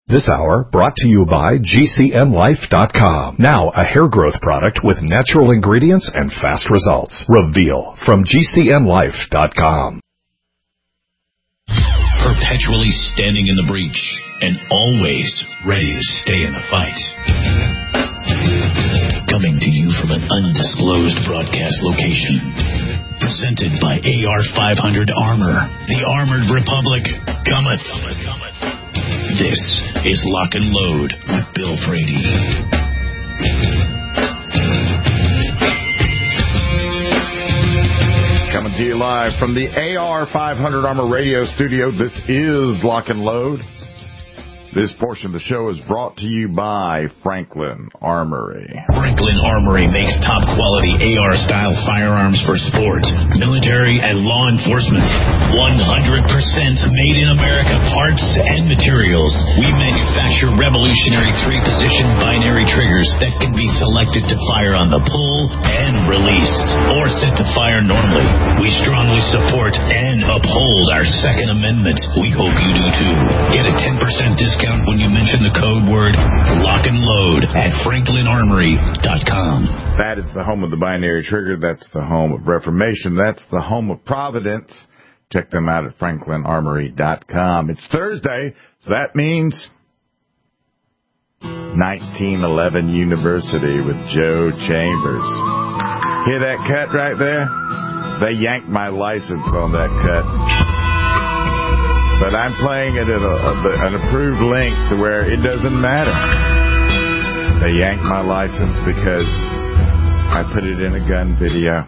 This hour brought to you by GCNLife.com. Now a hair growth product with natural ingredients and fast results. Reveal from GCNLife.com. Perpetually standing in the breach and always ready to stay in the fight. Coming to you from an undisclosed broadcast location. Presented by AR-500 Armor. The Armored Republic cometh. This is Lock and Load with Bill Frady. Coming to you live from the AR-500 Armor Radio studio. This is Lock and Load. This portion of the show is brought to you by Franklin Armory. Franklin Armory makes top-quality AR-style firearms for sport, military, and law enforcement. 100% made in America parts and materials. We manufacture revolutionary three-position binary triggers that can be selected to fire on the pull and release, or set to fire normally. We strongly support and uphold our Second Amendment. We hope you do too. Get a 10% discount when you mention the code word Lock and Load at FranklinArmory.com. That is the home of the binary trigger. That's the home of Reformation. That's the home of Providence. Check them out at FranklinArmory.com. It's Thursday, so that means 1911 University with Joe Chambers. Hear that cut right there? They yanked my license on that cut. But I'm playing it at an approved length to where it doesn't matter. They yanked my license because I put it in a gun video.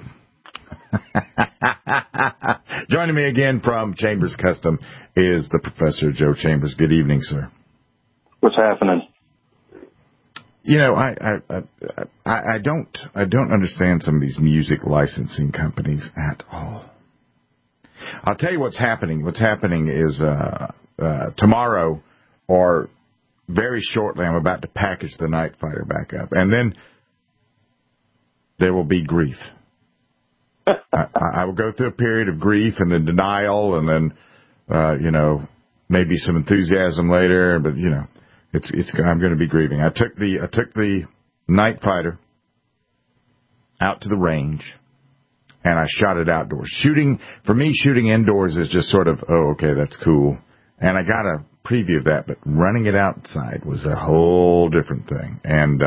Joining me again from Chambers Custom is the Professor Joe Chambers. Good evening, sir. What's happening? You know, I don't understand some of these music licensing companies at all. I'll tell you what's happening. What's happening is tomorrow or very shortly I'm about to package the Night Fighter back up. And then there will be grief. I will go through a period of grief and then denial and then, maybe some enthusiasm later. But, I'm going to be grieving. I took the Night Fighter out to the range. And I shot it outdoors. For me, shooting indoors is just sort of, oh, okay, that's cool. And I got a preview of that, but running it outside was a whole different thing. And,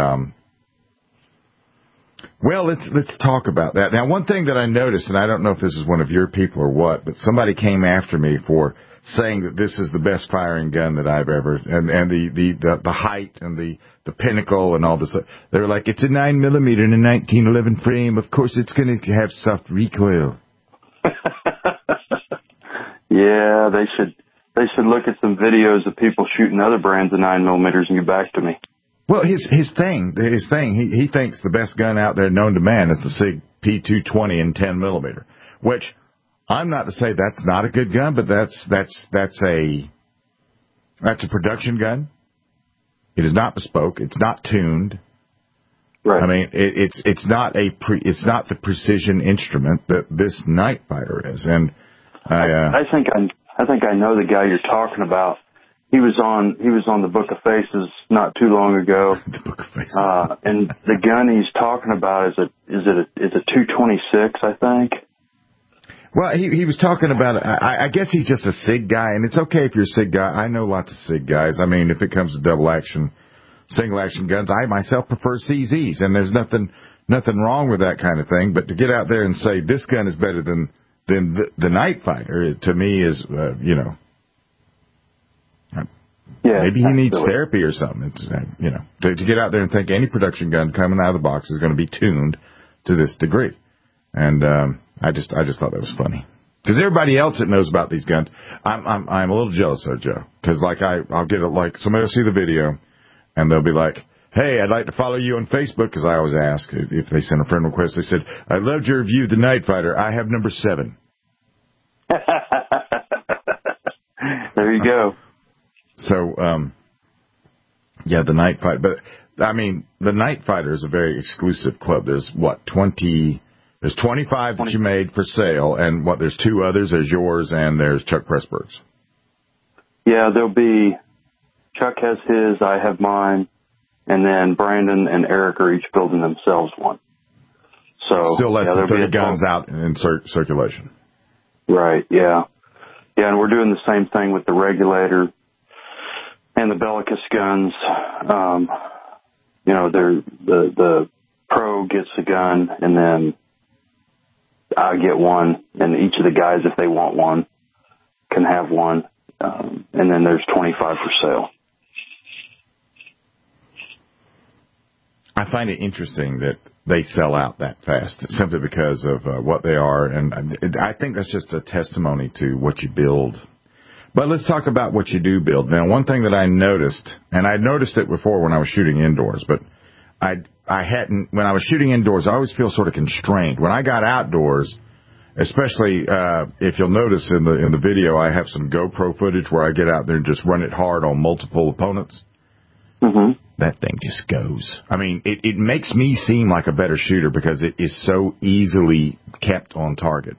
let's talk about that. Now, one thing that I noticed, and I don't know if this is one of your people or what, but somebody came after me for saying that this is the best firing gun that I've ever, and the height and the pinnacle and all this. They were like, it's a 9mm and a 1911 frame. Of course, it's going to have soft recoil. Yeah, they should look at some videos of people shooting other brands of 9mm and get back to me. Well, his thing, he thinks the best gun out there known to man is the SIG P220 in 10mm, which I'm not to say that's not a good gun, but that's a production gun. It is not bespoke. It's not tuned. Right. I mean, it's not the precision instrument that this Night Fighter is. And I think I know the guy you're talking about. He was on the Book of Faces not too long ago. The Book of Faces. And the gun he's talking about is a 226, I think. Well, he was talking about, I guess he's just a SIG guy, and it's okay if you're a SIG guy. I know lots of SIG guys. I mean, if it comes to double action, single action guns, I myself prefer CZs, and there's nothing wrong with that kind of thing. But to get out there and say this gun is better than the Night Fighter, to me is, maybe he needs therapy or something. It's, to get out there and think any production gun coming out of the box is going to be tuned to this degree. And I just thought that was funny because everybody else that knows about these guns, I'm a little jealous of Joe because I'll get it like somebody will see the video and they'll be like, hey, I'd like to follow you on Facebook because I always ask if they send a friend request. They said I loved your review of the Night Fighter. I have number 7. There you go. So the Night Fighter, but I mean the Night Fighter is a very exclusive club. There's 20. There's 25 that you made for sale, and there's 2 others. There's yours, and there's Chuck Pressburg's. Yeah, there'll be Chuck has his, I have mine, and then Brandon and Eric are each building themselves one. So still less than 30 guns out in circulation. Right, yeah. Yeah, and we're doing the same thing with the Regulator and the Bellicus guns. The Pro gets a gun, and then I get one, and each of the guys, if they want one, can have one. And then there's 25 for sale. I find it interesting that they sell out that fast simply because of what they are. And I think that's just a testimony to what you build. But let's talk about what you do build. Now, one thing that I noticed, and I noticed it before when I was shooting indoors, but I hadn't, when I was shooting indoors, I always feel sort of constrained. When I got outdoors, especially if you'll notice in the video, I have some GoPro footage where I get out there and just run it hard on multiple opponents. Mm-hmm. That thing just goes. I mean, it makes me seem like a better shooter because it is so easily kept on target.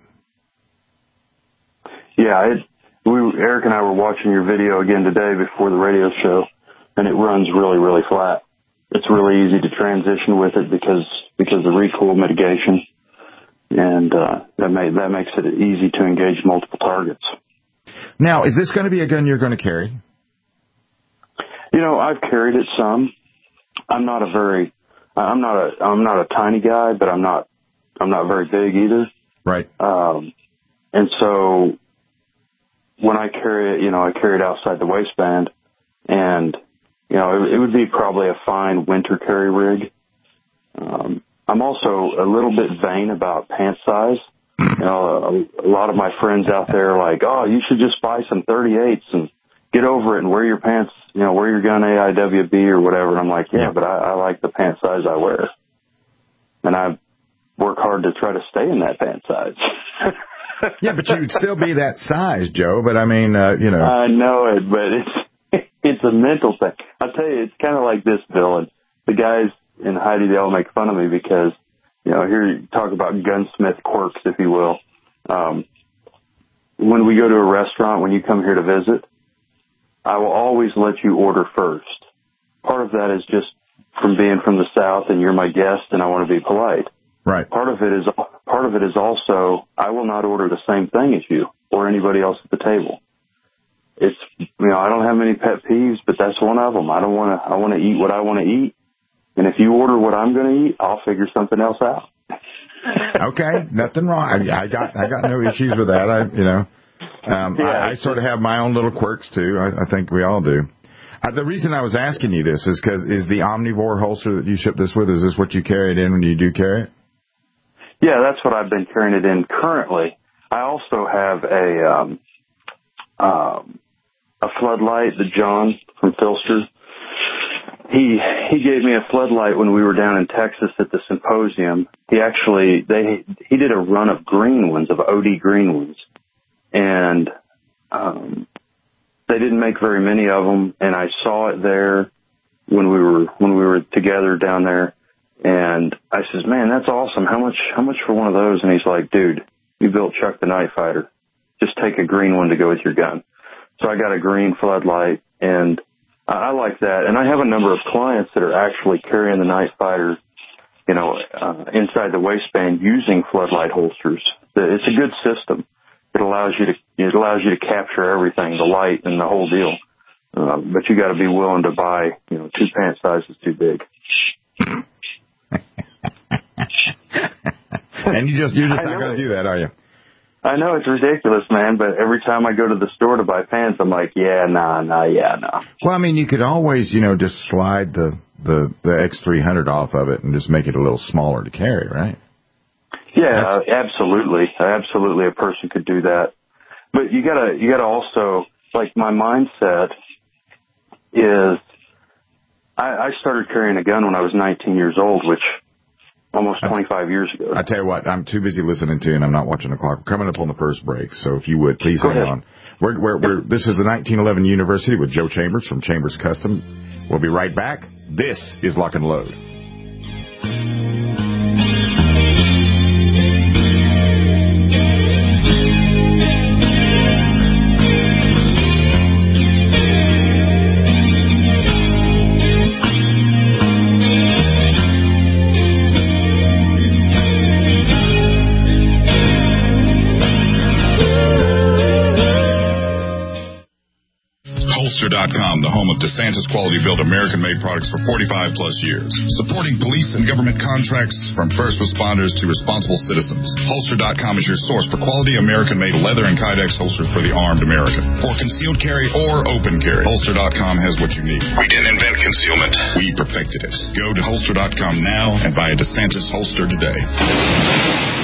Yeah, Eric and I were watching your video again today before the radio show, and it runs really, really flat. It's really easy to transition with it because of the recoil mitigation, and that makes it easy to engage multiple targets. Now, is this going to be a gun you're going to carry? You know, I've carried it some. I'm not a tiny guy, but I'm not very big either. Right. And so when I carry it, I carry it outside the waistband, and it would be probably a fine winter carry rig. I'm also a little bit vain about pant size. A lot of my friends out there are like, oh, you should just buy some 38s and get over it and wear your pants, wear your gun AIWB or whatever. And I'm like, yeah, but I like the pant size I wear. And I work hard to try to stay in that pant size. Yeah, but you'd still be that size, Joe. But I mean, I know it, but it's a mental thing. I'll tell you, it's kind of like this, Bill. And the guys in Heidi, they all make fun of me because, here you talk about gunsmith quirks, if you will. When we go to a restaurant, when you come here to visit, I will always let you order first. Part of that is just from being from the South and you're my guest and I want to be polite. Right. Part of it is also I will not order the same thing as you or anybody else at the table. It's I don't have many pet peeves, but that's one of them. I want to eat what I want to eat, and if you order what I'm going to eat, I'll figure something else out. Okay, nothing wrong. I got no issues with that. I sort of have my own little quirks too. I think we all do. The reason I was asking you this is because is the Omnivore holster that you ship this with, is this what you carry it in when you do carry it? Yeah, that's what I've been carrying it in currently. I also have a floodlight that John from Filster, he gave me a floodlight when we were down in Texas at the symposium. He did a run of green ones, of OD green ones. And they didn't make very many of them, and I saw it there when we were together down there, and I says, man, that's awesome. How much for one of those? And he's like, dude, you built Chuck the Night Fighter. Just take a green one to go with your gun. So I got a green floodlight, and I like that. And I have a number of clients that are actually carrying the Night Fighter, inside the waistband using floodlight holsters. It's a good system. It allows you to capture everything, the light and the whole deal. But you got to be willing to buy, 2 pant sizes too big. And you're just not going to do that, are you? I know it's ridiculous, man. But every time I go to the store to buy pants, I'm like, nah. Well, I mean, you could always, just slide the X300 off of it and just make it a little smaller to carry, right? Yeah, absolutely. Absolutely, a person could do that. But you gotta also, like, my mindset is, I started carrying a gun when I was 19 years old, which almost 25 years ago. I tell you what, I'm too busy listening to you, and I'm not watching the clock. We're coming up on the first break, so if you would, please hang on. This is the 1911 University with Joe Chambers from Chambers Custom. We'll be right back. This is Lock and Load. Holster.com, the home of DeSantis quality-built American-made products for 45-plus years. Supporting police and government contracts from first responders to responsible citizens. Holster.com is your source for quality American-made leather and Kydex holsters for the armed American. For concealed carry or open carry, Holster.com has what you need. We didn't invent concealment. We perfected it. Go to Holster.com now and buy a DeSantis holster today.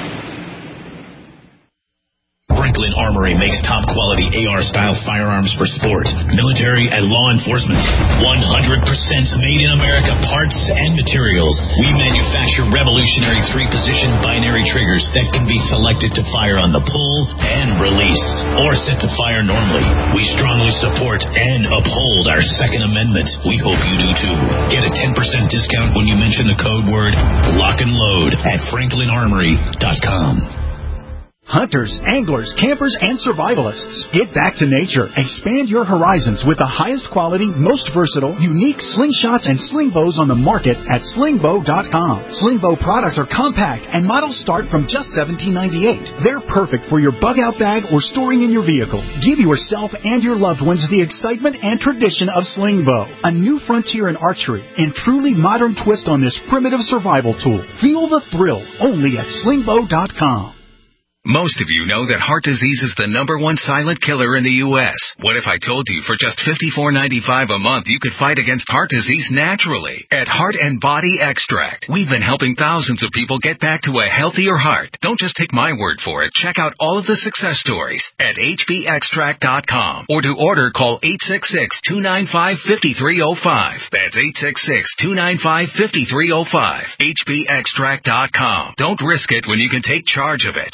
Franklin Armory makes top-quality AR-style firearms for sport, military, and law enforcement. 100% made in America parts and materials. We manufacture revolutionary 3-position binary triggers that can be selected to fire on the pull and release, or set to fire normally. We strongly support and uphold our Second Amendment. We hope you do too. Get a 10% discount when you mention the code word Lock and Load at FranklinArmory.com. Hunters, anglers, campers, and survivalists. Get back to nature. Expand your horizons with the highest quality, most versatile, unique slingshots and sling bows on the market at slingbow.com. Slingbow products are compact and models start from just $17.98. They're perfect for your bug-out bag or storing in your vehicle. Give yourself and your loved ones the excitement and tradition of Slingbow, a new frontier in archery and truly modern twist on this primitive survival tool. Feel the thrill only at slingbow.com. Most of you know that heart disease is the #1 silent killer in the U.S. What if I told you for just $54.95 a month you could fight against heart disease naturally? At Heart and Body Extract, we've been helping thousands of people get back to a healthier heart. Don't just take my word for it. Check out all of the success stories at hbextract.com. Or to order, call 866-295-5305. That's 866-295-5305. hbextract.com. Don't risk it when you can take charge of it.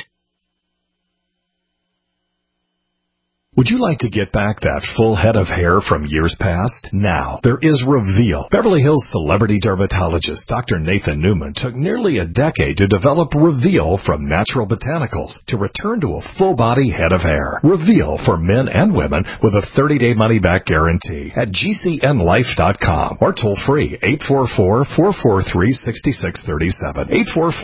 Would you like to get back that full head of hair from years past? Now, there is Reveal. Beverly Hills celebrity dermatologist Dr. Nathan Newman took nearly a decade to develop Reveal from natural botanicals to return to a full-body head of hair. Reveal for men and women with a 30-day money-back guarantee at GCNlife.com or toll-free 844-443-6637.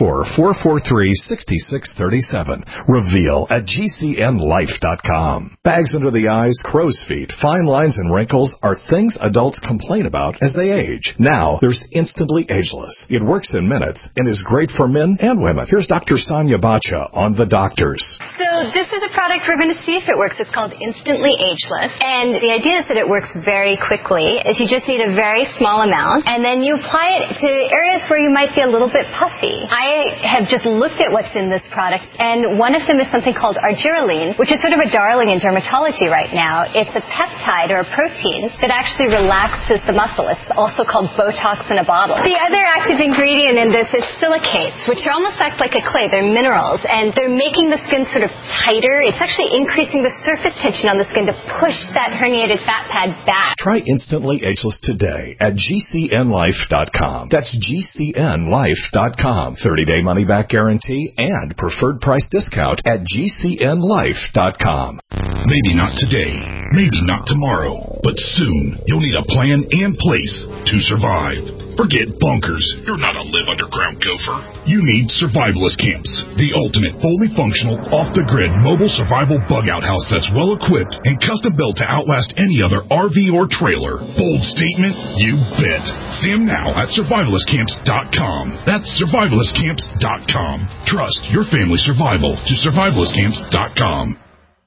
844-443-6637. Reveal at GCNlife.com. Bags under the eyes, crow's feet, fine lines, and wrinkles are things adults complain about as they age. Now, there's Instantly Ageless. It works in minutes and is great for men and women. Here's Dr. Sonia Bacha on The Doctors. So this is a product we're going to see if it works. It's called Instantly Ageless. And the idea is that it works very quickly. Is you just need a very small amount, and then you apply it to areas where you might be a little bit puffy. I have just looked at what's in this product, and one of them is something called argireline, which is sort of a darling in dermatology right now. It's a peptide or a protein that actually relaxes the muscle. It's also called Botox in a bottle. The other active ingredient in this is silicates, which are almost act like a clay. They're minerals, and they're making the skin sort of tighter. It's actually increasing the surface tension on the skin to push that herniated fat pad back. Try Instantly Ageless today at GCNlife.com. That's GCNlife.com. 30-day money-back guarantee and preferred price discount at GCNlife.com. Maybe not today, maybe not tomorrow, but soon you'll need a plan and place to survive. Forget bunkers. You're not a live underground gopher. You need Survivalist Camps, the ultimate fully functional, off-the-grid mobile survival bug-out house that's well-equipped and custom-built to outlast any other RV or trailer. Bold statement? You bet. See them now at survivalistcamps.com. That's survivalistcamps.com. Trust your family survival to survivalistcamps.com.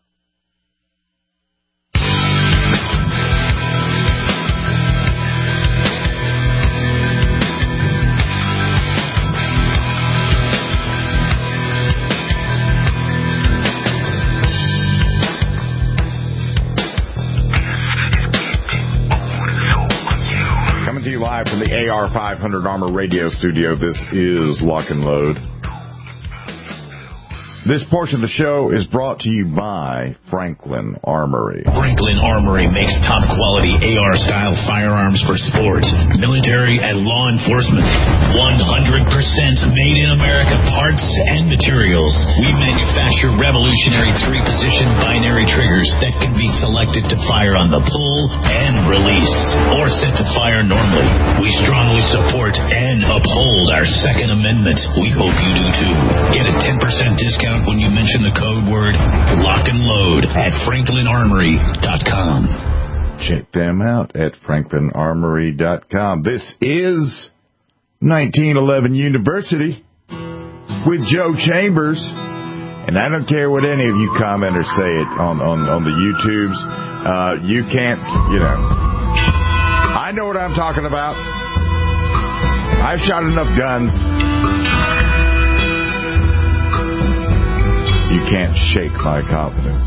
Live from the AR500 Armor Radio Studio, this is Lock and Load. This portion of the show is brought to you by Franklin Armory. Franklin Armory makes top-quality AR-style firearms for sport, military, and law enforcement. 100% made in America parts and materials. We manufacture revolutionary 3-position binary triggers that can be selected to fire on the pull and release, or set to fire normally. We strongly support and uphold our Second Amendment. We hope you do too. Get a 10% discount when you mention the code word Lock and Load at FranklinArmory.com. check them out at franklinarmory.com. This is 1911 University with Joe Chambers. And I don't care what any of you comment or say it on the YouTubes. You can't, I know what I'm talking about. I've shot enough guns. You can't shake my confidence.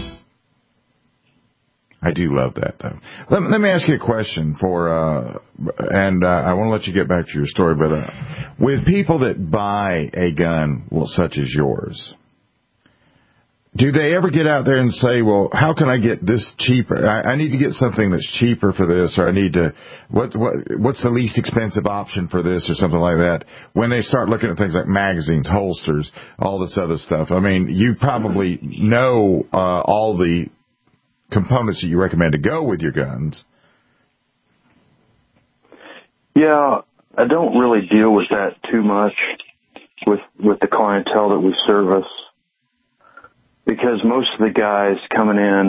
I do love that, though. Let me ask you a question and I want to let you get back to your story, but with people that buy a gun such as yours, do they ever get out there and say, well, how can I get this cheaper? I need to get something that's cheaper for this, or I need to, what's the least expensive option for this, or something like that? When they start looking at things like magazines, holsters, all this other stuff. I mean, you probably know all the components that you recommend to go with your guns. Yeah, I don't really deal with that too much with the clientele that we service. Because most of the guys coming in,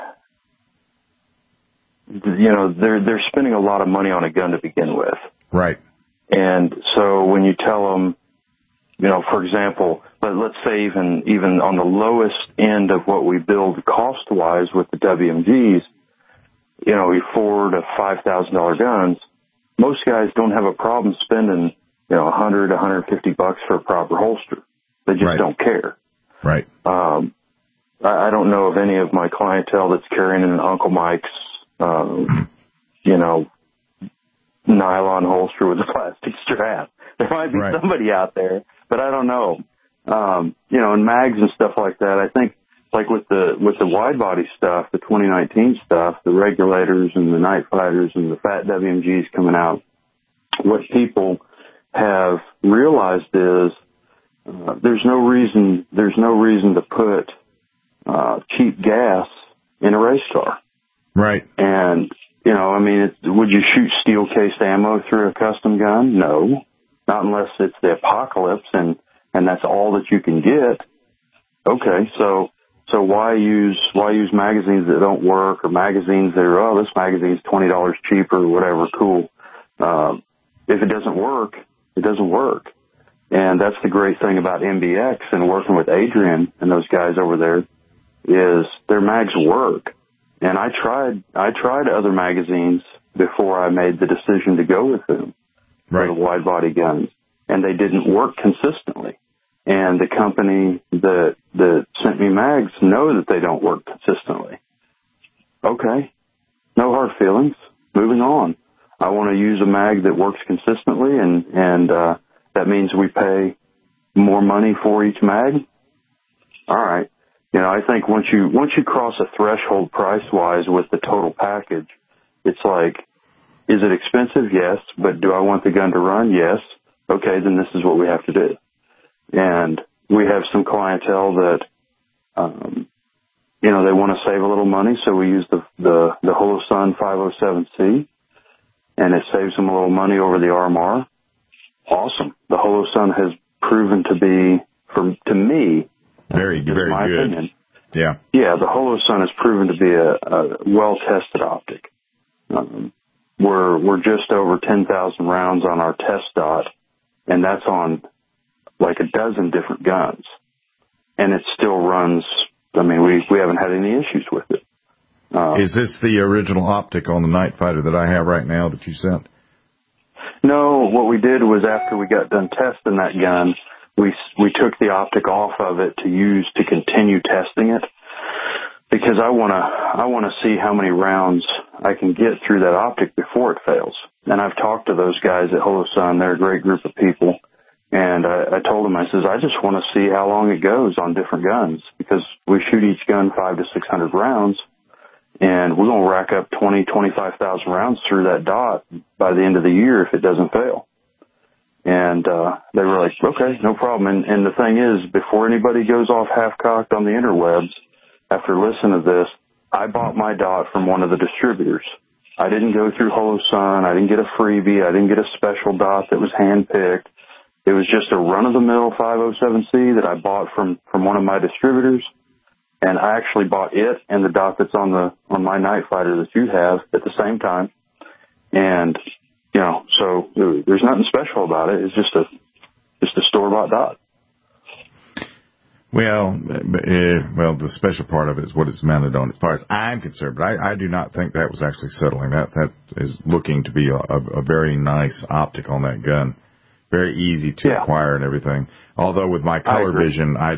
they're spending a lot of money on a gun to begin with. Right. And so when you tell them, for example, let's say even on the lowest end of what we build cost-wise with the WMGs, your $4,000 to $5,000 guns, most guys don't have a problem spending, $100, $150 for a proper holster. They just don't care. Right. I don't know of any of my clientele that's carrying an Uncle Mike's, nylon holster with a plastic strap. There might be somebody out there, but I don't know. And mags and stuff like that. I think, like with the wide body stuff, the 2019 stuff, the regulators and the night fighters and the fat WMGs coming out, what people have realized is there's no reason to put cheap gas in a race car. Right. And, would you shoot steel-cased ammo through a custom gun? No. Not unless it's the apocalypse and that's all that you can get. Okay, so why use magazines that don't work, or magazines that are, this magazine's $20 cheaper or whatever, cool. If it doesn't work, it doesn't work. And that's the great thing about MBX and working with Adrian and those guys over there, is their mags work. And I tried other magazines before I made the decision to go with them for the wide body guns, and they didn't work consistently. And the company that sent me mags know that they don't work consistently. Okay, no hard feelings. Moving on. I want to use a mag that works consistently, and that means we pay more money for each mag. All right. I think once you cross a threshold price-wise with the total package, it's like, is it expensive? Yes. But do I want the gun to run? Yes. Okay, then this is what we have to do. And we have some clientele that, they want to save a little money, so we use the Holosun 507C, and it saves them a little money over the RMR. Awesome. The Holosun has proven to be, to me, very, very good. Opinion, yeah. Yeah, the Holosun has proven to be a well-tested optic. We're just over 10,000 rounds on our test dot, and that's on like a dozen different guns. And it still runs. We haven't had any issues with it. Is this the original optic on the Night Fighter that I have right now that you sent? No, what we did was after we got done testing that gun, we took the optic off of it to use to continue testing it, because I want to see how many rounds I can get through that optic before it fails. And I've talked to those guys at Holosun. They're a great group of people. And I told them, I just want to see how long it goes on different guns, because we shoot each gun 500 to 600 rounds, and we're going to rack up 25,000 rounds through that dot by the end of the year if it doesn't fail. And they were like, okay, no problem. And the thing is, before anybody goes off half-cocked on the interwebs, after listening to this, I bought my dot from one of the distributors. I didn't go through Holosun. I didn't get a freebie. I didn't get a special dot that was hand-picked. It was just a run-of-the-mill 507C that I bought from one of my distributors. And I actually bought it and the dot that's on my Night Fighter that you have at the same time. And, you know, so there's nothing special about it. It's just a store-bought dot. Well, the special part of it is what it's mounted on, as far as I'm concerned. But I do not think that was actually settling. That is looking to be a very nice optic on that gun. Very easy to acquire and everything. Although with my color vision, I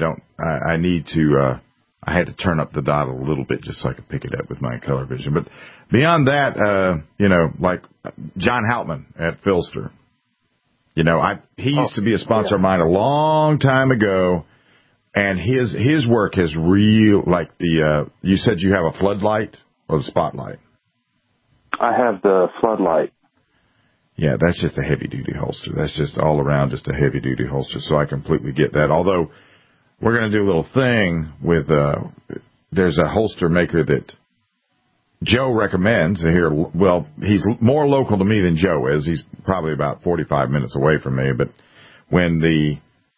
had to turn up the dot a little bit just so I could pick it up with my color vision. But beyond that, you know, like John Hauptman at Filster. You know, he used to be a sponsor of mine a long time ago. And his work has like you said you have a floodlight or the spotlight? I have the floodlight. Yeah, that's just a heavy-duty holster. That's just all around just a heavy-duty holster, so I completely get that. Although we're going to do a little thing with there's a holster maker that Joe recommends here. Well, he's more local to me than Joe is. He's probably about 45 minutes away from me. But when the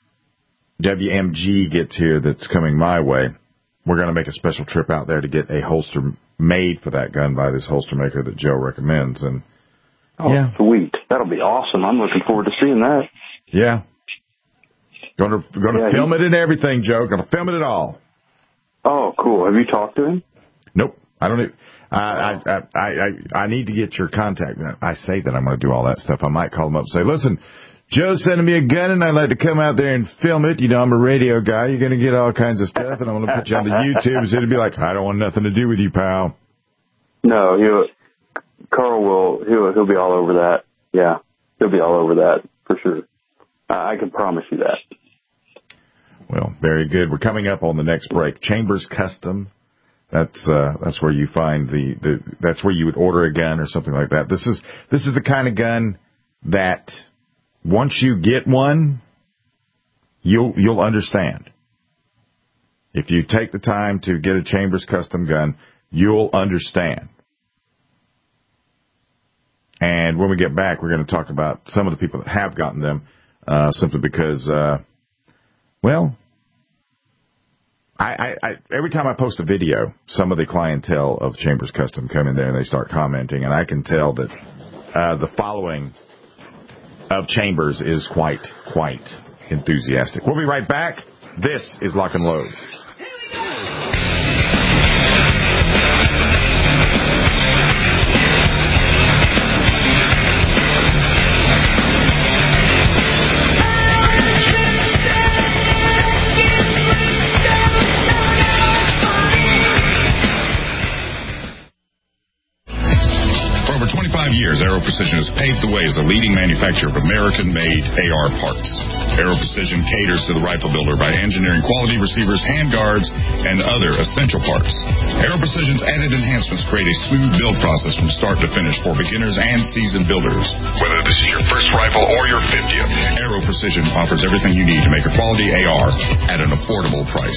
WMG gets here that's coming my way, we're going to make a special trip out there to get a holster made for that gun by this holster maker that Joe recommends. And sweet. That'll be awesome. I'm looking forward to seeing that. Yeah. Going to film it and everything, Joe. Going to film it all. Oh, cool. Have you talked to him? Nope. I don't even. I need to get your contact. I say that I'm going to do all that stuff. I might call him up and say, listen, Joe's sending me a gun, and I'd like to come out there and film it. You know, I'm a radio guy. You're going to get all kinds of stuff, and I'm going to put you on the YouTube. So it'll be like, I don't want nothing to do with you, pal. No, he'll be all over that. Yeah, he'll be all over that for sure. I can promise you that. Well, very good. We're coming up on the next break. Chambers Custom. That's where you find that's where you would order a gun or something like that. This is the kind of gun that once you get one, you'll understand. If you take the time to get a Chambers Custom gun, you'll understand. And when we get back, we're going to talk about some of the people that have gotten them, simply because, I every time I post a video, some of the clientele of Chambers Custom come in there and they start commenting, and I can tell that the following of Chambers is quite enthusiastic. We'll be right back. This is Lock and Load. Years, Aero Precision has paved the way as a leading manufacturer of American-made AR parts. Aero Precision caters to the rifle builder by engineering quality receivers, handguards, and other essential parts. Aero Precision's added enhancements create a smooth build process from start to finish for beginners and seasoned builders. Whether this is your first rifle or your 50th, Aero Precision offers everything you need to make a quality AR at an affordable price.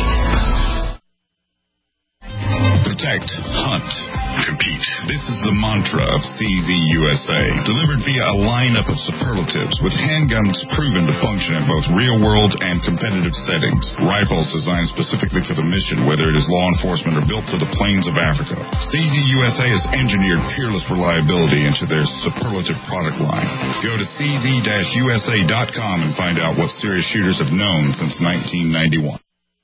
Protect, hunt, compete. This is the mantra of CZ USA, delivered via a lineup of superlatives with handguns proven to function in both real-world and competitive settings. Rifles designed specifically for the mission, whether it is law enforcement or built for the plains of Africa. CZ USA has engineered peerless reliability into their superlative product line. Go to cz-usa.com and find out what serious shooters have known since 1991.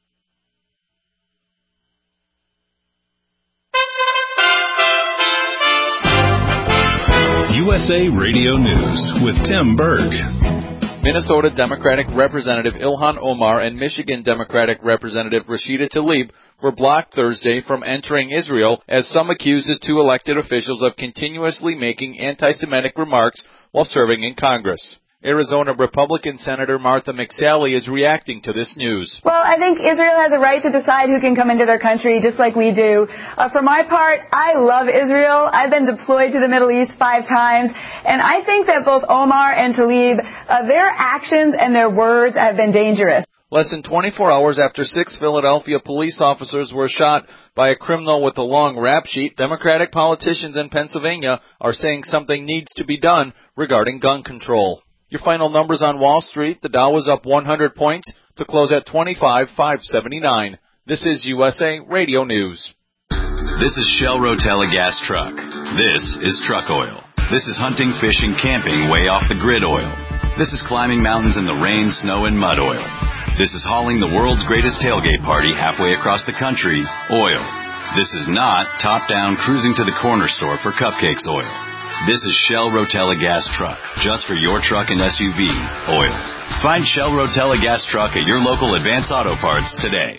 USA Radio News with Tim Berg. Minnesota Democratic Representative Ilhan Omar and Michigan Democratic Representative Rashida Tlaib were blocked Thursday from entering Israel as some accused the two elected officials of continuously making anti-Semitic remarks while serving in Congress. Arizona Republican Senator Martha McSally is reacting to this news. Well, I think Israel has a right to decide who can come into their country, just like we do. For my part, I love Israel. I've been deployed to the Middle East 5 times, and I think that both Omar and Tlaib, their actions and their words have been dangerous. Less than 24 hours after 6 Philadelphia police officers were shot by a criminal with a long rap sheet, Democratic politicians in Pennsylvania are saying something needs to be done regarding gun control. Your final numbers on Wall Street: the Dow was up 100 points to close at 25,579. This is USA Radio News. This is Shell Rotella gas truck. This is truck oil. This is hunting, fishing, camping way off the grid oil. This is climbing mountains in the rain, snow, and mud oil. This is hauling the world's greatest tailgate party halfway across the country, oil. This is not top-down cruising to the corner store for cupcakes oil. This is Shell Rotella gas truck, just for your truck and SUV, oil. Find Shell Rotella gas truck at your local Advance Auto Parts today.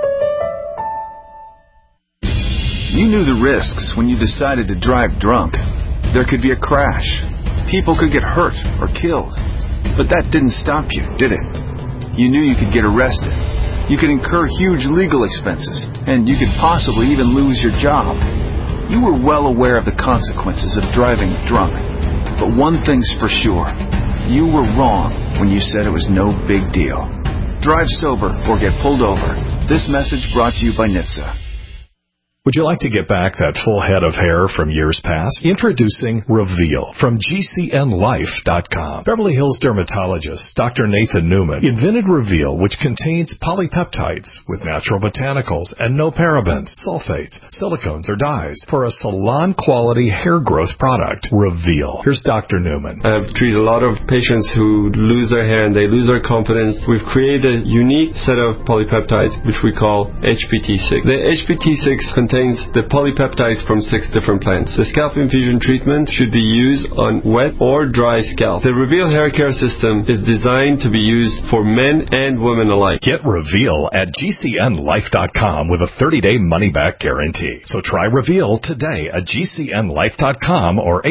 You knew the risks when you decided to drive drunk. There could be a crash. People could get hurt or killed. But that didn't stop you, did it? You knew you could get arrested. You could incur huge legal expenses, and you could possibly even lose your job. You were well aware of the consequences of driving drunk. But one thing's for sure. You were wrong when you said it was no big deal. Drive sober or get pulled over. This message brought to you by NHTSA. Would you like to get back that full head of hair from years past? Introducing Reveal from GCNLife.com. Beverly Hills dermatologist Dr. Nathan Newman invented Reveal, which contains polypeptides with natural botanicals and no parabens, sulfates, silicones, or dyes for a salon-quality hair growth product. Reveal. Here's Dr. Newman. I've treated a lot of patients who lose their hair and they lose their confidence. We've created a unique set of polypeptides, which we call HPT6. The HPT6 contains the polypeptides from 6 different plants. The scalp infusion treatment should be used on wet or dry scalp. The Reveal hair care system is designed to be used for men and women alike. Get Reveal at GCNLife.com with a 30-day money-back guarantee. So try Reveal today at GCNLife.com or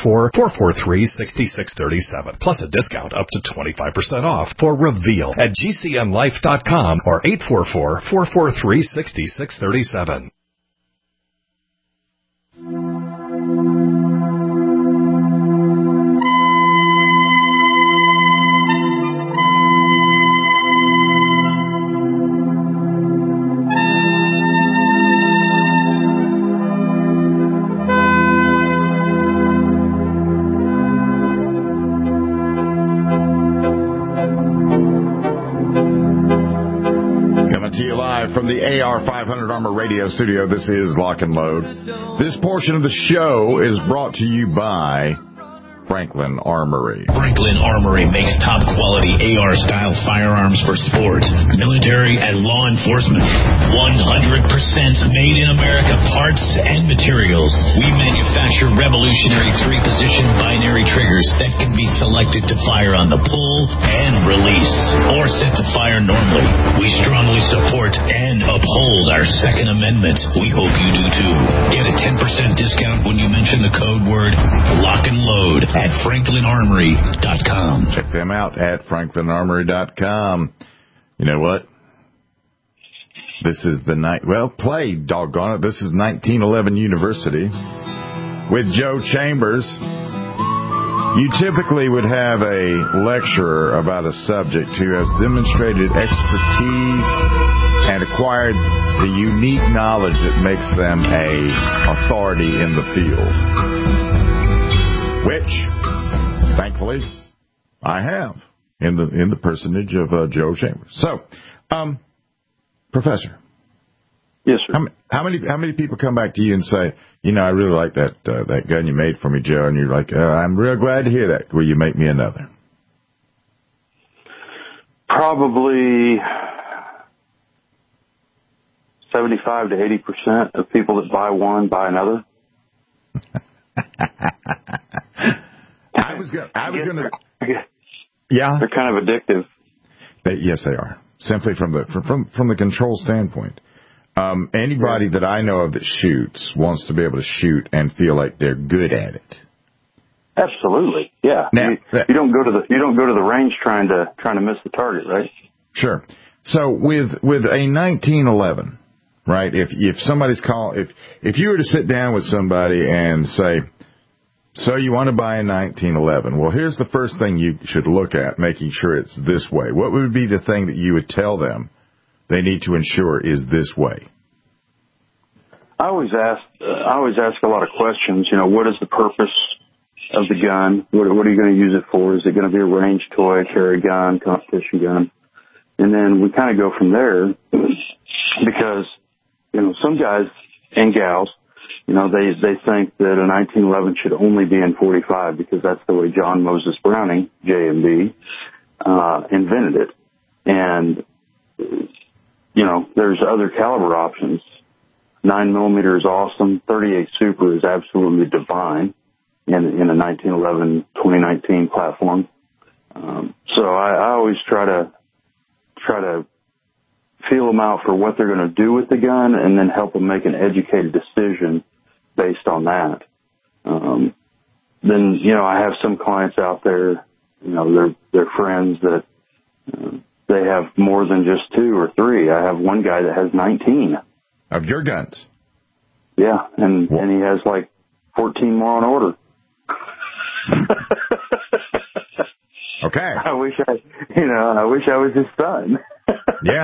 844-443-6637. Plus a discount up to 25% off for Reveal at GCNLife.com or 844-443-6637. From the AR500 Armor Radio Studio, this is Lock and Load. This portion of the show is brought to you by Franklin Armory. Franklin Armory makes top-quality AR-style firearms for sport, military, and law enforcement. 100% made in America parts and materials. We manufacture revolutionary 3-position binary triggers that can be selected to fire on the pull and release, or set to fire normally. We strongly support and uphold our Second Amendment. We hope you do too. Get a 10% discount when you mention the code word Lock and Load at FranklinArmory.com. Check them out at FranklinArmory.com. You know what? This is the night. Well, play, doggone it. This is 1911 University with Joe Chambers. You typically would have a lecturer about a subject who has demonstrated expertise and acquired the unique knowledge that makes them a authority in the field, which, thankfully, I have in the personage of Joe Chambers. So, Professor. Yes, sir. How many people come back to you and say, you know, I really like that gun you made for me, Joe, and you're like, I'm real glad to hear that. Will you make me another? Probably 75 to 80% of people that buy one buy another. I was gonna. Yeah, they're kind of addictive. Yes, they are. Simply from the control standpoint. Anybody that I know of that shoots wants to be able to shoot and feel like they're good at it. Absolutely, yeah. Now, you don't go to the range trying to miss the target, right? Sure. So with a 1911, right? If somebody's if you were to sit down with somebody and say, so you want to buy a 1911? Well, here's the first thing you should look at, making sure it's this way. What would be the thing that you would tell them they need to ensure is this way? I always ask a lot of questions. You know, what is the purpose of the gun? What are you going to use it for? Is it going to be a range toy, carry gun, competition gun? And then we kind of go from there. because, some guys and gals, they think that a 1911 should only be in .45 because that's the way John Moses Browning, JMB, invented it. And, there's other caliber options. 9mm is awesome. 38 Super is absolutely divine in a 1911 2019 platform. So I always try to feel them out for what they're going to do with the gun and then help them make an educated decision based on that. Then, I have some clients out there, they're friends that they have more than just 2 or 3. I have one guy that has 19. Of your guns? Yeah, and he has like 14 more on order. Okay. I wish I was his son. Yeah.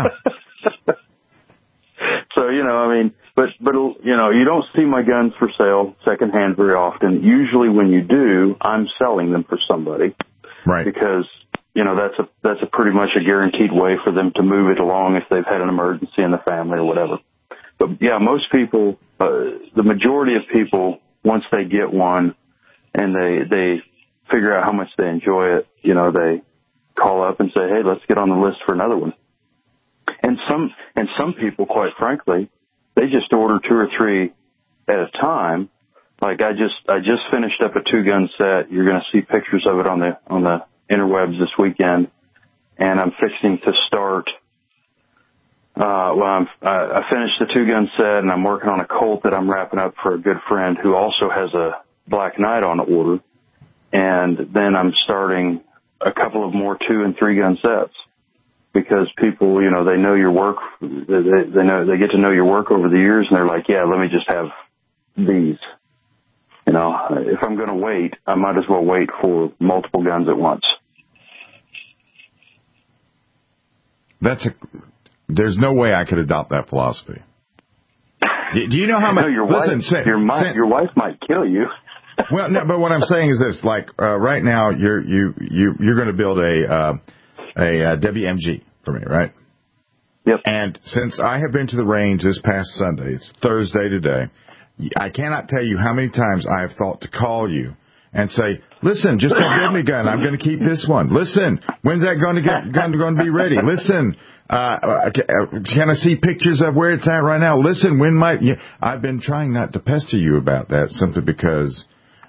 So, but you don't see my guns for sale secondhand very often. Usually when you do, I'm selling them for somebody. Right. Because, that's a pretty much a guaranteed way for them to move it along if they've had an emergency in the family or whatever. But yeah, most people, the majority of people, once they get one and they figure out how much they enjoy it, they call up and say, hey, let's get on the list for another one. And some people, quite frankly, they just order 2 or 3 at a time. Like I just finished up a 2-gun set. You're going to see pictures of it on the interwebs this weekend. And I'm fixing to start. I finished the 2-gun set, and I'm working on a Colt that I'm wrapping up for a good friend who also has a Black Knight on order. And then I'm starting a couple of more 2- and 3-gun sets because people, they know your work. They get to know your work over the years, and they're like, yeah, let me just have these. If I'm going to wait, I might as well wait for multiple guns at once. There's no way I could adopt that philosophy. Do you know how much? Your wife might kill you. Well, no, but what I'm saying is this: like right now, you're going to build a WMG for me, right? Yep. And since I have been to the range this past Sunday, it's Thursday today, I cannot tell you how many times I have thought to call you and say, listen, just don't give me a gun. I'm going to keep this one. Listen, when's that gun going to be ready? Listen, can I see pictures of where it's at right now? Listen, I've been trying not to pester you about that simply because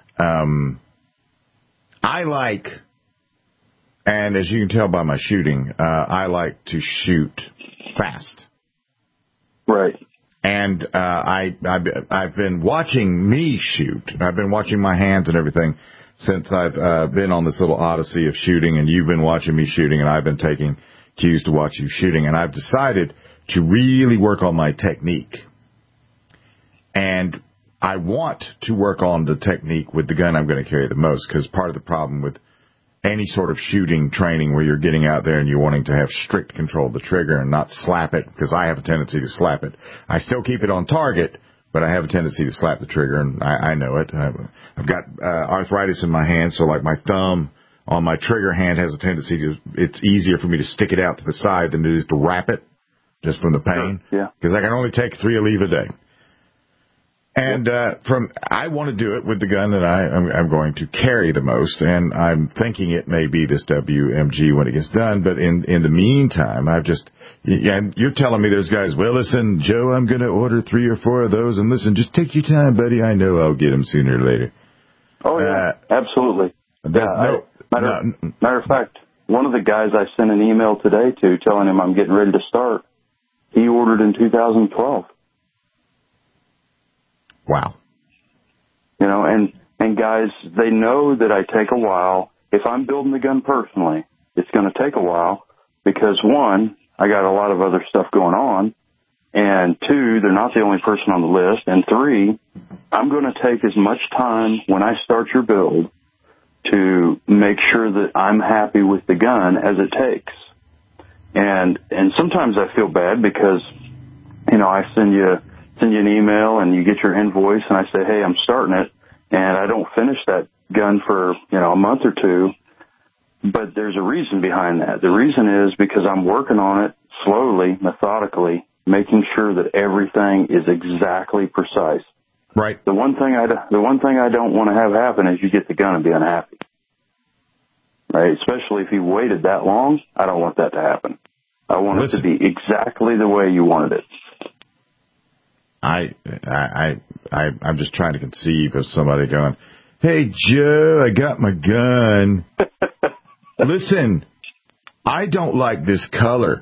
I like, and as you can tell by my shooting, I like to shoot fast. Right. And I've been watching me shoot. I've been watching my hands and everything since I've been on this little odyssey of shooting, and you've been watching me shooting, and I've been taking cues to watch you shooting. And I've decided to really work on my technique. And I want to work on the technique with the gun I'm going to carry the most, because part of the problem with any sort of shooting training where you're getting out there and you're wanting to have strict control of the trigger and not slap it, because I have a tendency to slap it. I still keep it on target, but I have a tendency to slap the trigger, and I know it. I've got arthritis in my hand, so like my thumb on my trigger hand has a tendency to, it's easier for me to stick it out to the side than it is to wrap it just from the pain. Yeah. Because I can only take 3 Aleve a day. And I want to do it with the gun that I'm going to carry the most, and I'm thinking it may be this WMG when it gets done. But in the meantime, and you're telling me there's guys, well, listen, Joe, I'm going to order 3 or 4 of those, and listen, just take your time, buddy. I know I'll get them sooner or later. Oh, yeah, absolutely. Matter of fact, one of the guys I sent an email today to telling him I'm getting ready to start, he ordered in 2012. Wow. And guys, they know that I take a while. If I'm building the gun personally, it's going to take a while because, 1, I got a lot of other stuff going on, and 2, they're not the only person on the list, and 3, I'm going to take as much time when I start your build to make sure that I'm happy with the gun as it takes. And sometimes I feel bad because, I send you an email and you get your invoice and I say, hey, I'm starting it, and I don't finish that gun for, a month or 2. But there's a reason behind that. The reason is because I'm working on it slowly, methodically, making sure that everything is exactly precise. Right. The one thing I don't want to have happen is you get the gun and be unhappy. Right? Especially if you waited that long, I don't want that to happen. I want it to be exactly the way you wanted it. I'm just trying to conceive of somebody going, "Hey, Joe, I got my gun. Listen, I don't like this color.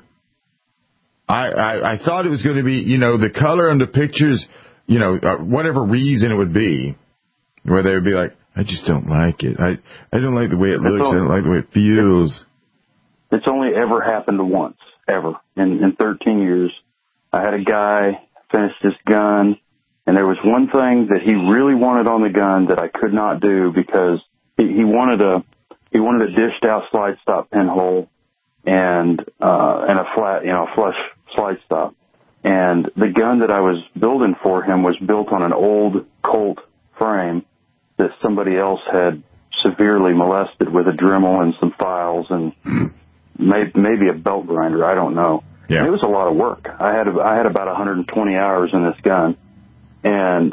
I thought it was going to be, the color on the pictures, whatever reason it would be, where they would be like, I just don't like it. I don't like the way it looks. I don't like the way it feels." It's only ever happened once, ever. In 13 years, I had a guy finish his gun, and there was one thing that he really wanted on the gun that I could not do because he wanted a dished out slide stop pinhole and a flat, flush slide stop. And the gun that I was building for him was built on an old Colt frame that somebody else had severely molested with a Dremel and some files and maybe a belt grinder. I don't know. Yeah. It was a lot of work. I had about 120 hours in this gun, and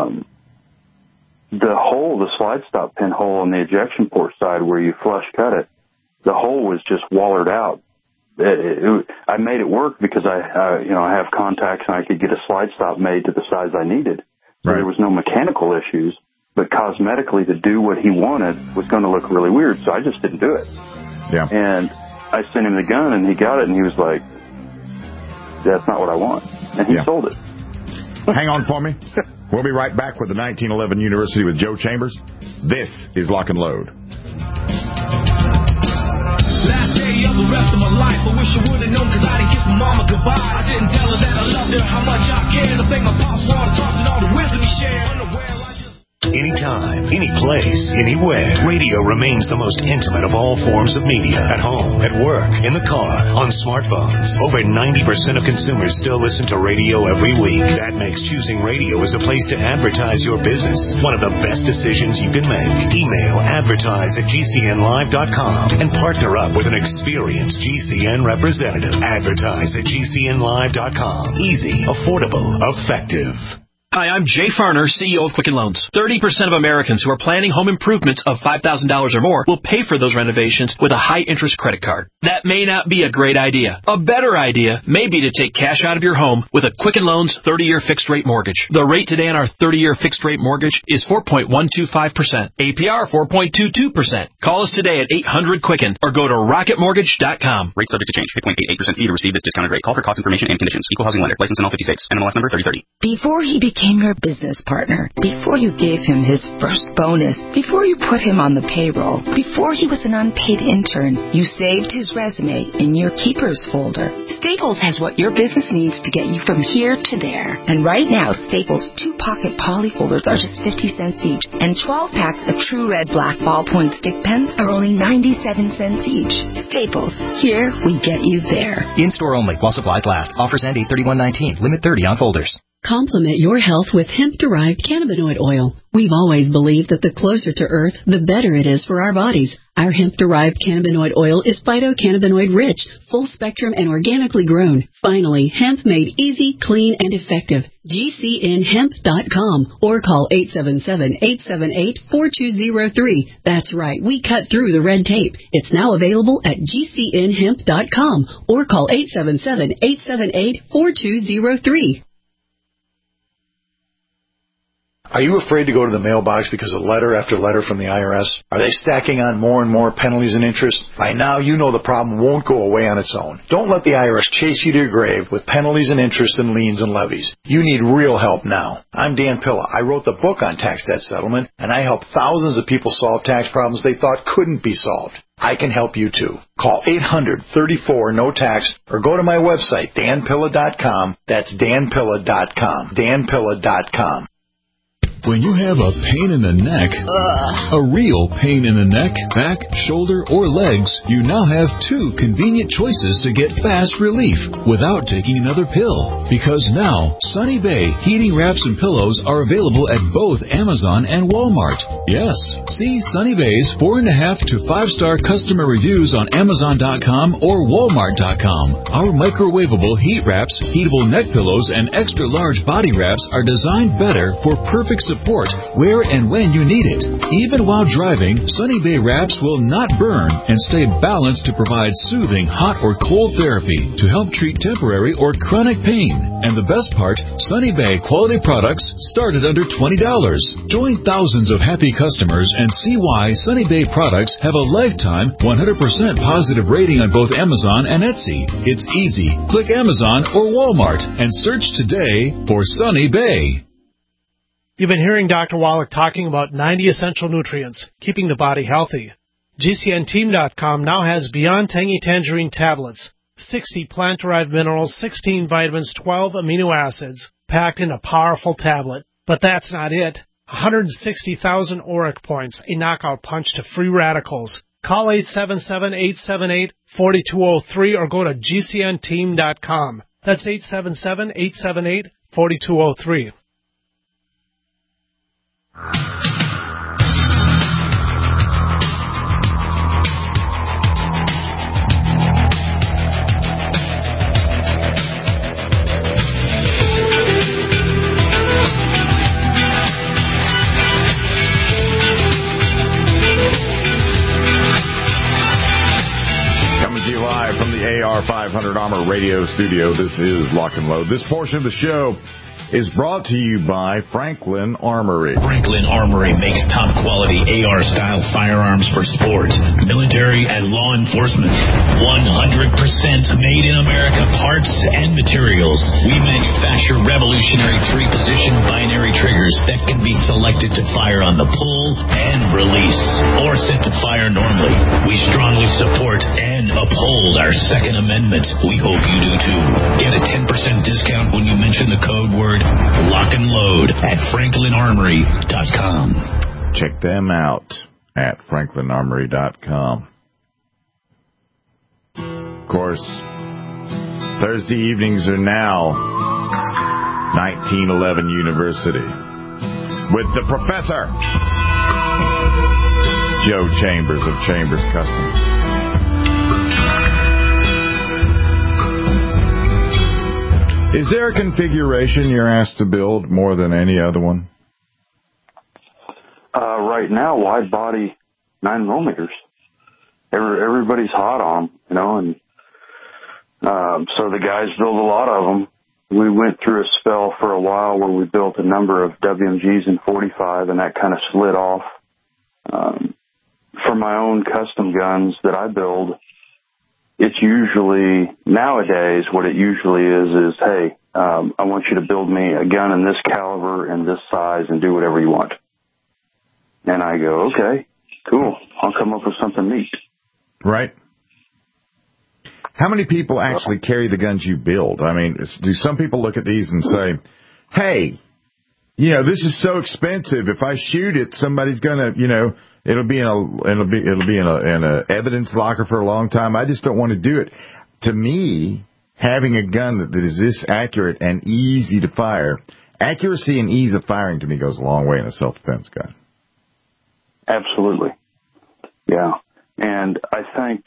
the slide stop pinhole on the ejection port side where you flush cut it, the hole was just wallered out. I made it work because I have contacts and I could get a slide stop made to the size I needed. So There was no mechanical issues, but cosmetically to do what he wanted was going to look really weird, so I just didn't do it. Yeah. And I sent him the gun, and he got it, and he was like, "That's not what I want," and he sold it. Hang on for me. We'll be right back with the 1911 University with Joe Chambers. This is Lock and Load. Last day of the rest of my life, I wish I would've known cause I didn't kiss my mama goodbye. I didn't tell her that I loved her, how much I cared. I thank my pops for all the talks and all the wisdom he shared. Anytime, any place, anywhere. Radio remains the most intimate of all forms of media. At home, at work, in the car, on smartphones. Over 90% of consumers still listen to radio every week. That makes choosing radio as a place to advertise your business one of the best decisions you can make. Email advertise@gcnlive.com and partner up with an experienced GCN representative. Advertise@gcnlive.com. Easy, affordable, effective. Hi, I'm Jay Farner, CEO of Quicken Loans. 30% of Americans who are planning home improvements of $5,000 or more will pay for those renovations with a high-interest credit card. That may not be a great idea. A better idea may be to take cash out of your home with a Quicken Loans 30-year fixed-rate mortgage. The rate today on our 30-year fixed-rate mortgage is 4.125%. APR 4.22%. Call us today at 800-QUICKEN or go to rocketmortgage.com. Rate subject to change. 8.88% fee to receive this discounted rate. Call for cost information and conditions. Equal housing lender. License in all 50 states. NMLS number 3030. Before he became your business partner, before you gave him his first bonus, before you put him on the payroll, before he was an unpaid intern, you saved his resume in your keepers folder. Staples has what your business needs to get you from here to there. And right now, Staples 2-pocket poly folders are just 50 cents each, and 12 packs of True Red Black ballpoint stick pens are only 97 cents each. Staples, here we get you there. In-store only while supplies last. Offers end 8/31/19. Limit 30 on folders. Complement your health with hemp-derived cannabinoid oil. We've always believed that the closer to Earth, the better it is for our bodies. Our hemp-derived cannabinoid oil is phytocannabinoid-rich, full-spectrum, and organically grown. Finally, hemp made easy, clean, and effective. GCNhemp.com or call 877-878-4203. That's right, we cut through the red tape. It's now available at GCNhemp.com or call 877-878-4203. Are you afraid to go to the mailbox because of letter after letter from the IRS? Are they stacking on more and more penalties and interest? By now, you know the problem won't go away on its own. Don't let the IRS chase you to your grave with penalties and interest and liens and levies. You need real help now. I'm Dan Pilla. I wrote the book on tax debt settlement, and I help thousands of people solve tax problems they thought couldn't be solved. I can help you too. Call 800-34-NO-TAX or go to my website, danpilla.com. That's danpilla.com. danpilla.com. When you have a pain in the neck, a real pain in the neck, back, shoulder, or legs, you now have 2 convenient choices to get fast relief without taking another pill. Because now, Sunny Bay heating wraps and pillows are available at both Amazon and Walmart. Yes, see Sunny Bay's 4.5 to 5-star customer reviews on Amazon.com or Walmart.com. Our microwavable heat wraps, heatable neck pillows, and extra large body wraps are designed better for perfect support where and when you need it. Even while driving, Sunny Bay wraps will not burn and stay balanced to provide soothing hot or cold therapy to help treat temporary or chronic pain. And the best part, Sunny Bay quality products start at under $20. Join thousands of happy customers and see why Sunny Bay products have a lifetime 100% positive rating on both Amazon and Etsy. It's easy. Click Amazon or Walmart and search today for Sunny Bay. You've been hearing Dr. Wallach talking about 90 essential nutrients, keeping the body healthy. GCNteam.com now has Beyond Tangy Tangerine tablets, 60 plant-derived minerals, 16 vitamins, 12 amino acids, packed in a powerful tablet. But that's not it. 160,000 auric points, a knockout punch to free radicals. Call 877-878-4203 or go to GCNteam.com. That's 877-878-4203. Coming to you live from the AR500 Armor Radio Studio. This is Lock and Load. This portion of the show is brought to you by Franklin Armory. Franklin Armory makes top-quality AR-style firearms for sport, military, and law enforcement. 100% made in America parts and materials. We manufacture revolutionary 3-position binary triggers that can be selected to fire on the pull and release, or set to fire normally. We strongly support and uphold our Second Amendment. We hope you do too. Get a 10% discount when you mention the code word Lock and Load at FranklinArmory.com. Check them out at FranklinArmory.com. Of course, Thursday evenings are now 1911 University with the professor, Joe Chambers of Chambers Customs. Is there a configuration you're asked to build more than any other one? Right now, wide body 9mm. Everybody's hot on them, you know, and so the guys build a lot of them. We went through a spell for a while where we built a number of WMGs in 45, and that kind of slid off. For my own custom guns that I build, it's usually, nowadays, what it usually is, hey, I want you to build me a gun in this caliber and this size and do whatever you want. And I go, okay, cool. I'll come up with something neat. Right. How many people actually carry the guns you build? I mean, do some people look at these and say, hey, you know, this is so expensive. If I shoot it, somebody's gonna, you know, it'll be in a evidence locker for a long time. I just don't want to do it. To me, having a gun that is this accurate and easy to fire, accuracy and ease of firing to me goes a long way in a self-defense gun. Absolutely. Yeah. And I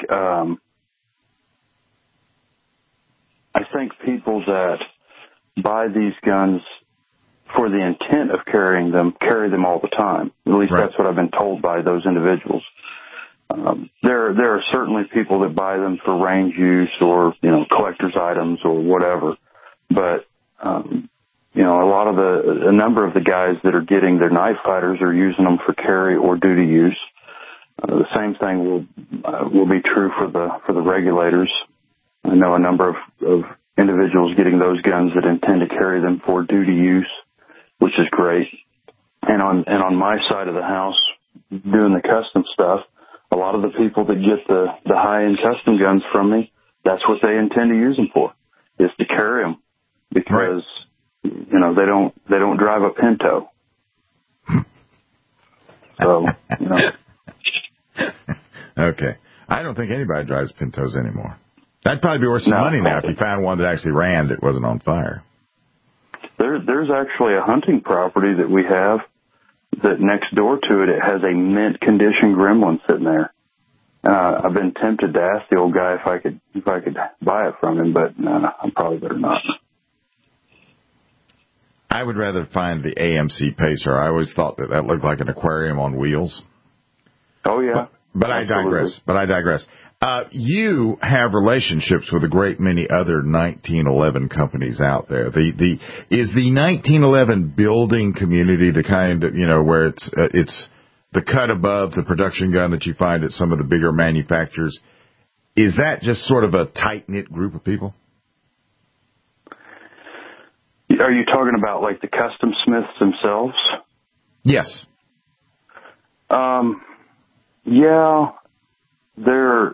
think people that buy these guns for the intent of carrying them, carry them all the time. At least right. That's what I've been told by those individuals. There are certainly people that buy them for range use or, you know, collector's items or whatever. But, you know, a number of the guys that are getting their night fighters are using them for carry or duty use. The same thing will be true for the regulators. I know a number of individuals getting those guns that intend to carry them for duty use, which is great. And on my side of the house, doing the custom stuff, a lot of the people that get the high-end custom guns from me, that's what they intend to use them for, is to carry them, because you know they don't drive a Pinto. So, you know. Okay. I don't think anybody drives Pintos anymore. That'd probably be worth some money now if you found one that actually ran that wasn't on fire. There's actually a hunting property that we have that next door to it has a mint condition Gremlin sitting there. I've been tempted to ask the old guy if I could buy it from him, but no, I probably better not. I would rather find the AMC Pacer. I always thought that looked like an aquarium on wheels. Oh, yeah. But I digress. You have relationships with a great many other 1911 companies out there. Is the 1911 building community the kind that, you know, where it's the cut above the production gun that you find at some of the bigger manufacturers? Is that just sort of a tight-knit group of people? Are you talking about like the custom smiths themselves? Yes. Yeah, there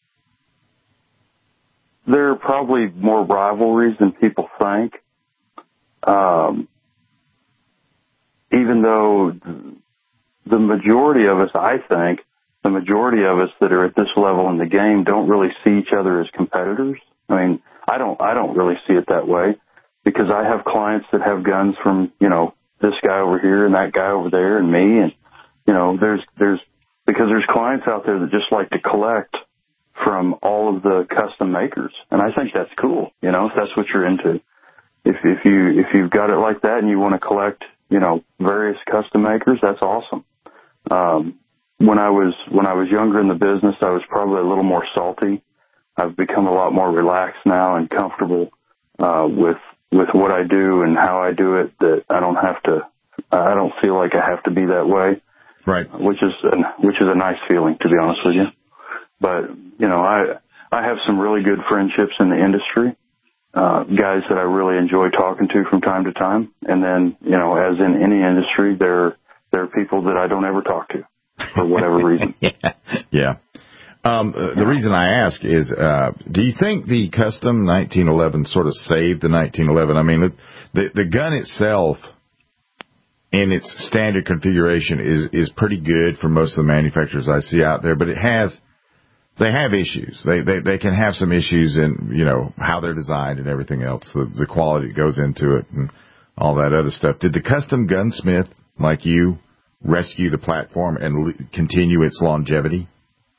are probably more rivalries than people think. Even though the majority of us, I think, the majority of us that are at this level in the game don't really see each other as competitors. I mean, I don't really see it that way, because I have clients that have guns from, you know, this guy over here and that guy over there and me, and, you know, because there's clients out there that just like to collect from all of the custom makers. And I think that's cool, you know, if that's what you're into. If you've got it like that and you want to collect, you know, various custom makers, that's awesome. When I was younger in the business, I was probably a little more salty. I've become a lot more relaxed now and comfortable, with what I do and how I do it, that I don't feel like I have to be that way. Right. Which is a nice feeling, to be honest with you. But, you know, I have some really good friendships in the industry, guys that I really enjoy talking to from time to time. And then, you know, as in any industry, there are people that I don't ever talk to for whatever reason. Yeah. The reason I ask is, do you think the custom 1911 sort of saved the 1911? I mean, the gun itself, in its standard configuration, is pretty good for most of the manufacturers I see out there, but they have issues. They can have some issues in, you know, how they're designed and everything else, the quality that goes into it and all that other stuff. Did the custom gunsmith like you rescue the platform and continue its longevity?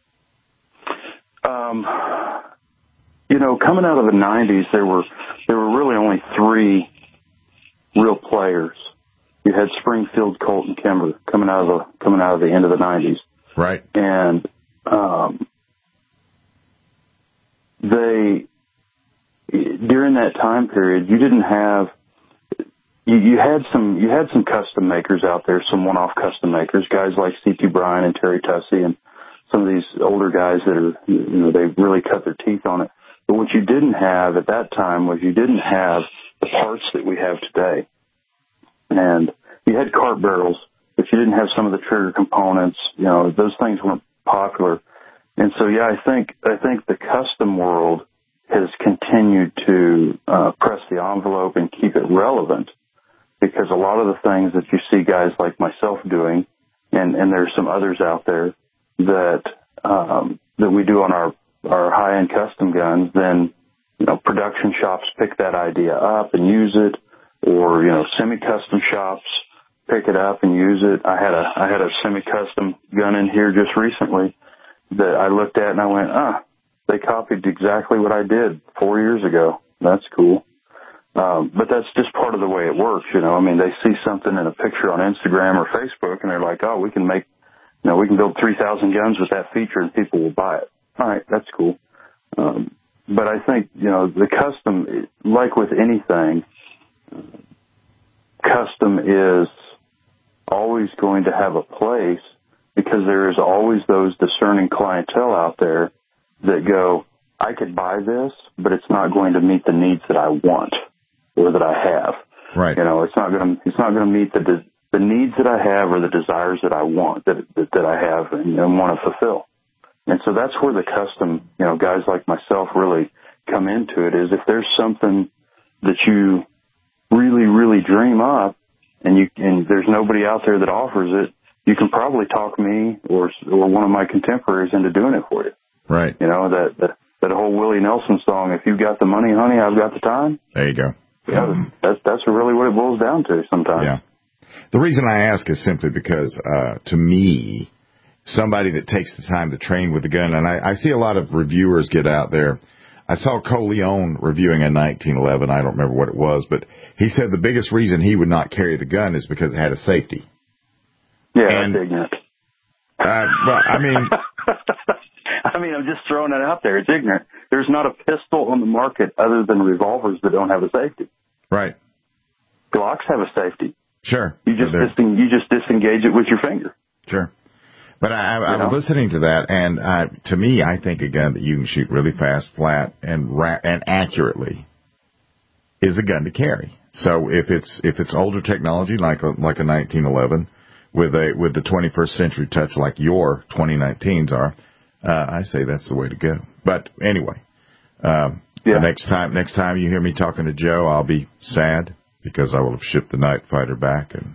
You know, coming out of the 90s, there were really only three real players. You had Springfield, Colt, and Kimber coming out of the end of the 90s. Right. And during that time period, you didn't have, you had some custom makers out there, some one-off custom makers, guys like C.T. Bryan and Terry Tussey and some of these older guys that are, you know, they really cut their teeth on it. But what you didn't have at that time was you didn't have the parts that we have today. And you had cart barrels, but you didn't have some of the trigger components. You know, those things weren't popular. And so, yeah, I think the custom world has continued to press the envelope and keep it relevant, because a lot of the things that you see guys like myself doing, and there's some others out there that we do on our high-end custom guns, then, you know, production shops pick that idea up and use it, or, you know, semi-custom shops pick it up and use it. I had a semi-custom gun in here just recently that I looked at and I went, they copied exactly what I did 4 years ago. That's cool. But that's just part of the way it works, you know. I mean, they see something in a picture on Instagram or Facebook and they're like, oh, we can build 3,000 guns with that feature and people will buy it. All right, that's cool. But I think, you know, the custom, like with anything, custom is always going to have a place, because there is always those discerning clientele out there that go, I could buy this, but it's not going to meet the needs that I want or that I have. Right. You know, it's not going to meet the needs that I have or the desires that I want, that I have and want to fulfill. And so that's where the custom, you know, guys like myself really come into it, is if there's something that you really, really dream up and there's nobody out there that offers it, you can probably talk me or one of my contemporaries into doing it for you. Right. You know, that whole Willie Nelson song, if you've got the money, honey, I've got the time. There you go. Yeah, that's really what it boils down to sometimes. Yeah. The reason I ask is simply because, to me, somebody that takes the time to train with a gun, and I see a lot of reviewers get out there. I saw Cole Leon reviewing a 1911. I don't remember what it was, but he said the biggest reason he would not carry the gun is because it had a safety. Yeah, that's ignorant. Well, I mean... I'm just throwing it out there. It's ignorant. There's not a pistol on the market other than revolvers that don't have a safety. Right. Glocks have a safety. Sure. You just disengage it with your finger. Sure. But I was listening to that, and to me, I think a gun that you can shoot really fast, flat, and accurately is a gun to carry. So if it's older technology like a 1911 with the 21st century touch like your 2019s are, I say that's the way to go. But anyway, the next time you hear me talking to Joe, I'll be sad because I will have shipped the Night Fighter back, and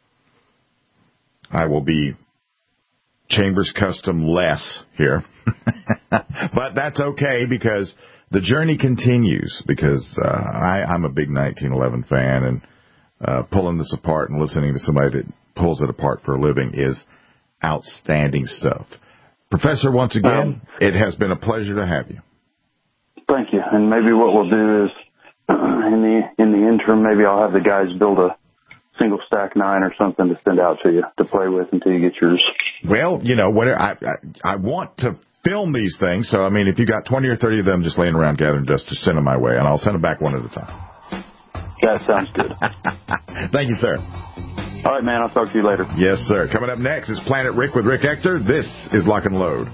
I will be Chambers Custom less here. But that's okay because the journey continues, because I'm a big 1911 fan, and pulling this apart and listening to somebody that pulls it apart for a living is outstanding stuff. Professor, once again, it has been a pleasure to have you. Thank you. And maybe what we'll do is, in the interim, maybe I'll have the guys build a single stack 9 or something to send out to you to play with until you get yours. Well, whatever. I want to film these things, so, if you got 20 or 30 of them just laying around gathering dust, just send them my way, and I'll send them back one at a time. That sounds good. Thank you, sir. All right, man. I'll talk to you later. Yes, sir. Coming up next is Planet Rick with Rick Ector. This is Lock and Load.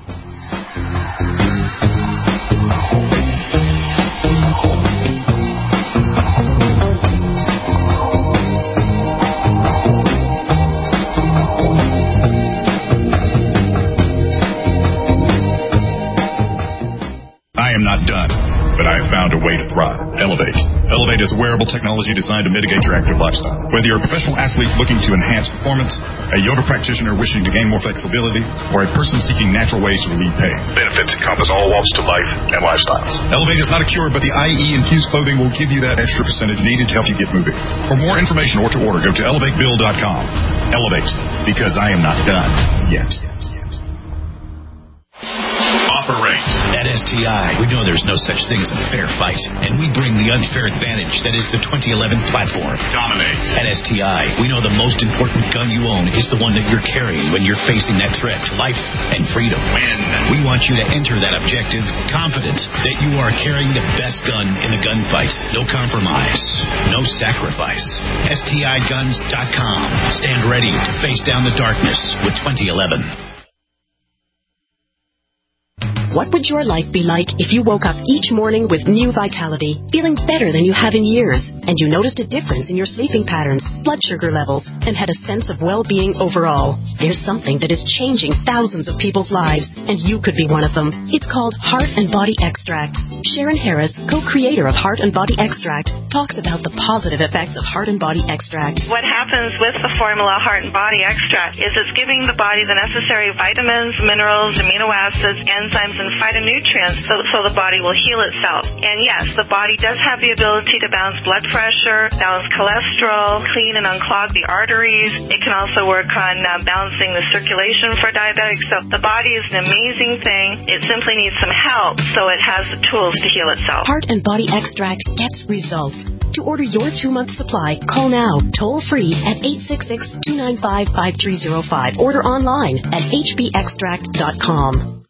I am not done, but I have found a way to thrive. Elevate. Elevate is a wearable technology designed to mitigate your active lifestyle. Whether you're a professional athlete looking to enhance performance, a yoga practitioner wishing to gain more flexibility, or a person seeking natural ways to relieve pain, benefits encompass all walks to life and lifestyles. Elevate is not a cure, but the IE-infused clothing will give you that extra percentage needed to help you get moving. For more information or to order, go to elevatebill.com. Elevate, because I am not done yet. Operate. At STI, we know there's no such thing as a fair fight, and we bring the unfair advantage that is the 2011 platform. Dominate. At STI, we know the most important gun you own is the one that you're carrying when you're facing that threat to life and freedom. Win. We want you to enter that objective confident that you are carrying the best gun in the gunfight. No compromise. No sacrifice. STIguns.com. Stand ready to face down the darkness with 2011. What would your life be like if you woke up each morning with new vitality, feeling better than you have in years, and you noticed a difference in your sleeping patterns, blood sugar levels, and had a sense of well-being overall? There's something that is changing thousands of people's lives, and you could be one of them. It's called Heart and Body Extract. Sharon Harris, co-creator of Heart and Body Extract, talks about the positive effects of Heart and Body Extract. What happens with the formula Heart and Body Extract is it's giving the body the necessary vitamins, minerals, amino acids, enzymes, and phytonutrients so the body will heal itself. And yes, the body does have the ability to balance blood pressure, balance cholesterol, clean and unclog the arteries. It can also work on balancing the circulation for diabetics. So the body is an amazing thing. It simply needs some help so it has the tools to heal itself. Heart and Body Extract gets results. To order your 2-month supply, call now, toll free at 866-295-5305. Order online at hbextract.com.